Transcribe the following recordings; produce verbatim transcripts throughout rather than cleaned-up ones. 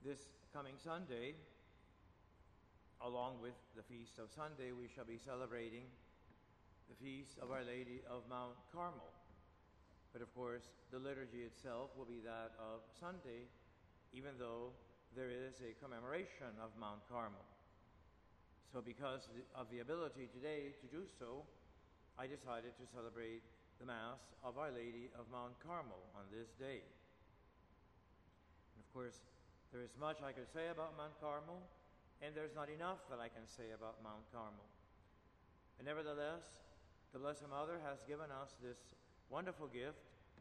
This coming Sunday, along with the Feast of Sunday, we shall be celebrating the Feast of Our Lady of Mount Carmel. But of course, the liturgy itself will be that of Sunday, even though there is a commemoration of Mount Carmel. So because of the ability today to do so, I decided to celebrate the Mass of Our Lady of Mount Carmel on this day. And of course, there is much I could say about Mount Carmel, and there's not enough that I can say about Mount Carmel. And nevertheless, the Blessed Mother has given us this wonderful gift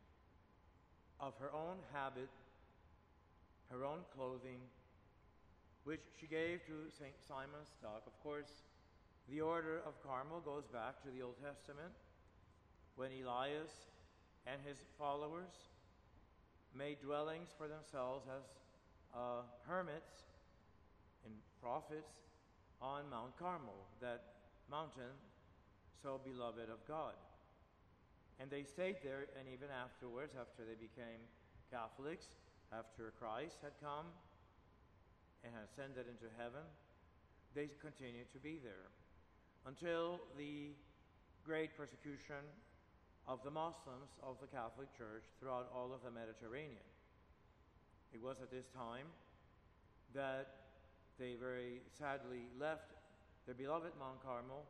of her own habit, her own clothing, which she gave to Saint Simon Stock. Of course, the order of Carmel goes back to the Old Testament, when Elias and his followers made dwellings for themselves as uh, hermits and prophets on Mount Carmel, that mountain so beloved of God. And they stayed there, and even afterwards, after they became Catholics, after Christ had come and had ascended into heaven, they continued to be there until the great persecution of the Muslims of the Catholic Church throughout all of the Mediterranean. It was at this time that they very sadly left their beloved Mount Carmel,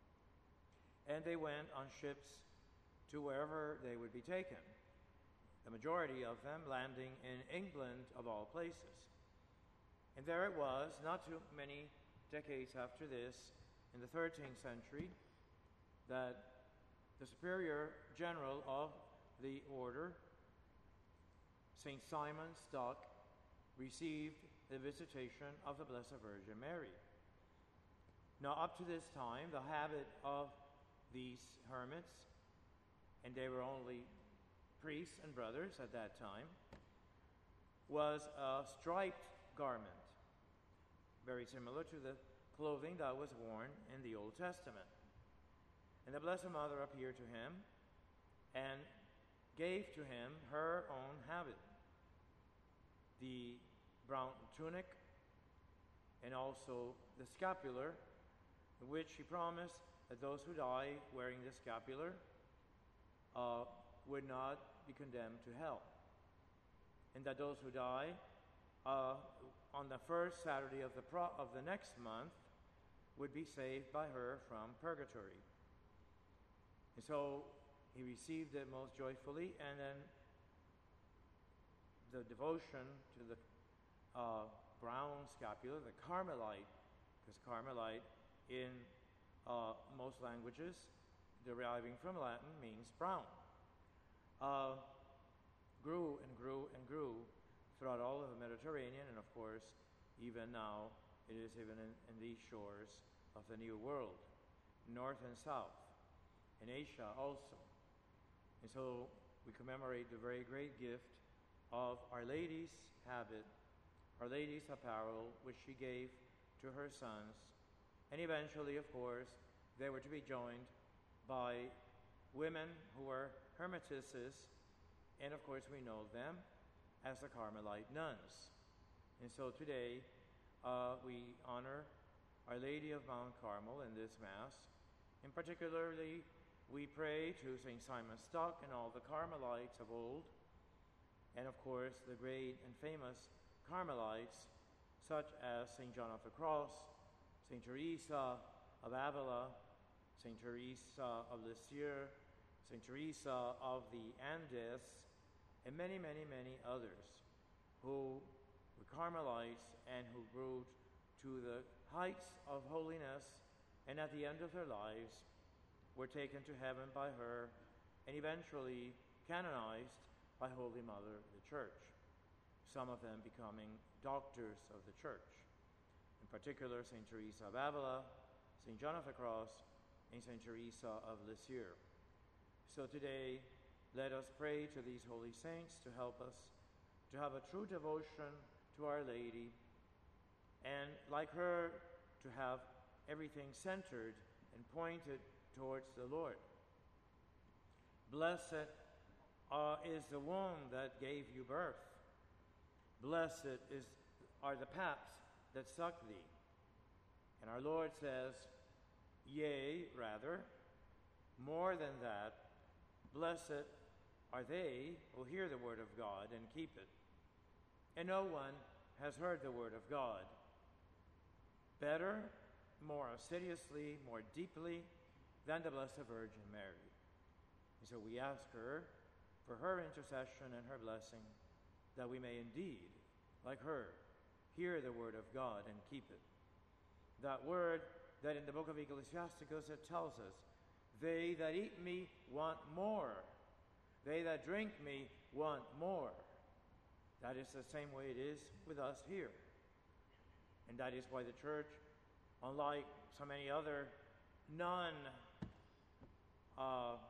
and they went on ships to wherever they would be taken, the majority of them landing in England of all places. And there it was, not too many decades after this, in the thirteenth century, that the superior general of the order, Saint Simon Stock, received the visitation of the Blessed Virgin Mary. Now, up to this time, the habit of these hermits, and they were only priests and brothers at that time, was a striped garment, very similar to the clothing that was worn in the Old Testament. And the Blessed Mother appeared to him and gave to him her own habit, the brown tunic and also the scapular, in which she promised that those who die wearing the scapular uh, would not be condemned to hell, and that those who die uh, on the first Saturday of the pro- of the next month would be saved by her from purgatory. And so he received it most joyfully, and then the devotion to the uh, brown scapular, the Carmelite, because Carmelite in uh, most languages, deriving from Latin, means brown, uh, grew and grew and grew throughout all of the Mediterranean, and of course, even now, it is even in, in these shores of the New World, north and south, in Asia also. And so we commemorate the very great gift of Our Lady's habit, Our Lady's apparel, which she gave to her sons. And eventually, of course, they were to be joined by women who were hermitesses, and of course we know them as the Carmelite nuns. And so today uh, we honor Our Lady of Mount Carmel in this Mass. And particularly, we pray to Saint Simon Stock and all the Carmelites of old, and of course the great and famous Carmelites such as Saint John of the Cross, Saint Teresa of Avila, Saint Teresa of Lisieux, Saint Teresa of the Andes, and many, many, many others who were Carmelites and who grew to the heights of holiness, and at the end of their lives were taken to heaven by her and eventually canonized by Holy Mother, the Church, some of them becoming doctors of the Church. In particular, Saint Teresa of Avila, Saint John of the Cross, and Saint Teresa of Lisieux. So today, let us pray to these holy saints to help us to have a true devotion to Our Lady, and like her, to have everything centered and pointed towards the Lord. Blessed uh, is the womb that gave you birth. Blessed is are the paps that suck thee. And our Lord says, yea, rather, more than that, blessed are they who hear the word of God and keep it. And no one has heard the word of God better, more assiduously, more deeply than the Blessed Virgin Mary. And so we ask her for her intercession and her blessing, that we may indeed, like her, hear the word of God and keep it. That word that in the book of Ecclesiasticus it tells us, they that eat me want more. They that drink me want more. That is the same way it is with us here. And that is why the church, unlike so many other non uh,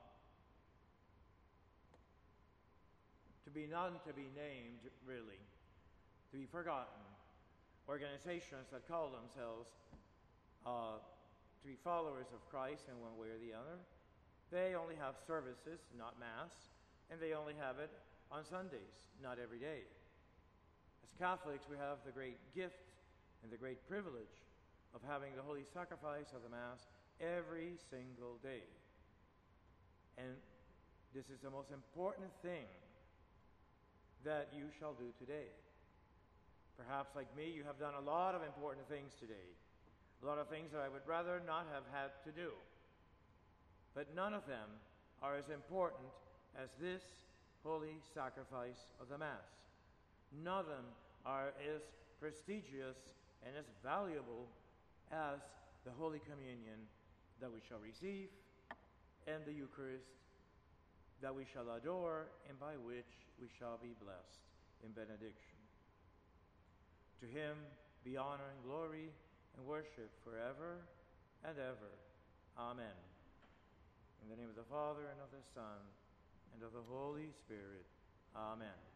to be none to be named, really, to be forgotten, organizations that call themselves uh, to be followers of Christ in one way or the other, they only have services, not Mass, and they only have it on Sundays, not every day. As Catholics, we have the great gift and the great privilege of having the holy sacrifice of the Mass every single day. And this is the most important thing that you shall do today. Perhaps, like me, you have done a lot of important things today, a lot of things that I would rather not have had to do. But none of them are as important as this holy sacrifice of the Mass. None of them are as prestigious and as valuable as the Holy Communion that we shall receive and the Eucharist that we shall adore and by which we shall be blessed in benediction. To him be honor and glory and worship forever and ever. Amen. In the name of the Father, and of the Son, and of the Holy Spirit. Amen.